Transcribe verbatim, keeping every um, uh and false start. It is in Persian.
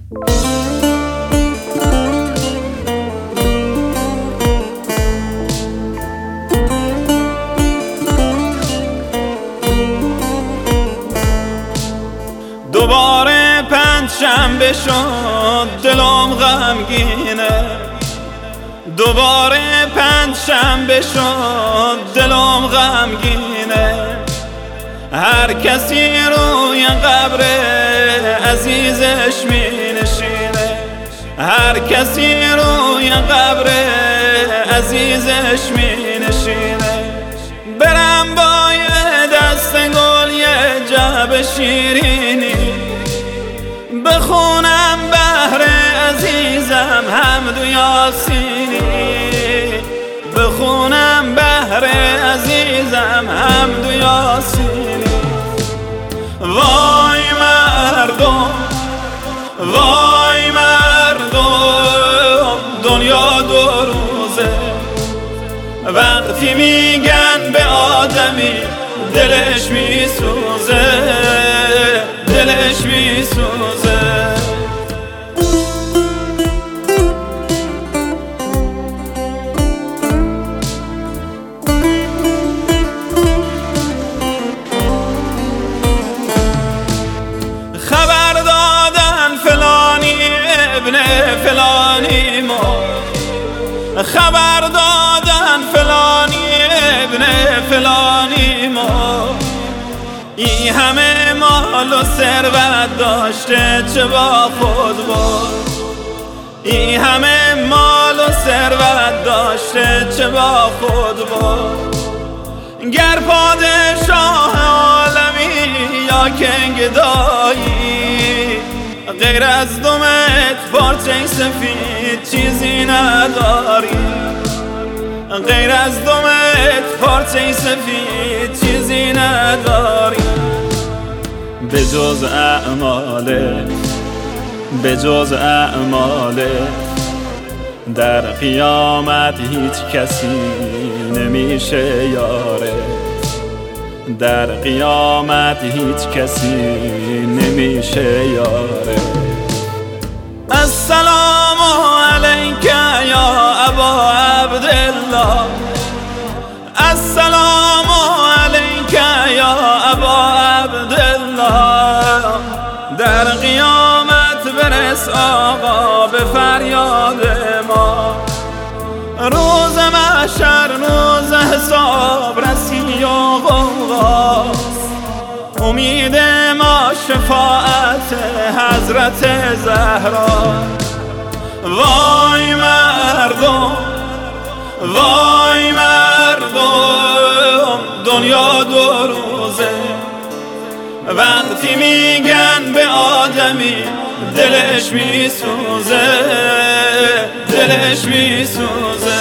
دوباره پنجشنبه شد دلم غمگینه، دوباره پنجشنبه شد دلم غمگینه. هر کسی روی قبر عزیزش می نشینه، هر کسی روی قبر عزیزش می نشینه. برم با یه دست گل یه جعبه شیرینی، بخونم بهر عزیزم حمد و یاسینی، بخونم بهر عزیزم حمد و یاسینی. وای مردم، وای مردم، دنیا دو روزه. وقتی میگن به آدمی دلش میسوزه، دلش میسوزه. خبر دادن فلانی ابن فلانی مرد، خبر دادن فلانی ابن فلانی مرد. این همه مال و ثروت داشته چه با خود برد، این همه مال و ثروت داشته چه با خود برد. گر پادشاه عالمی یا کنگ دایی، غیر از دمت پارچه سفید چیزی نداری، غیر از دمت پارچه سفید چیزی نداری. به جز اعمالت، به جز اعمالت، در قیامت هیچ کسی نمیشه یاره، در قیامت هیچ کسی نمیشه یاره. السلام علیک یا ابا عبدالله، السلام علیک یا ابا عبدالله. در قیامت برس آقا به فریاد ما، روز محشر روز حساب رسی و غوغاست. امید ما شفاعت حضرت زهرا. وای مردم، وای مردم، دنیا دو روزه. وقتی میگن به آدمی دلش میسوزه، دلش میسوزه.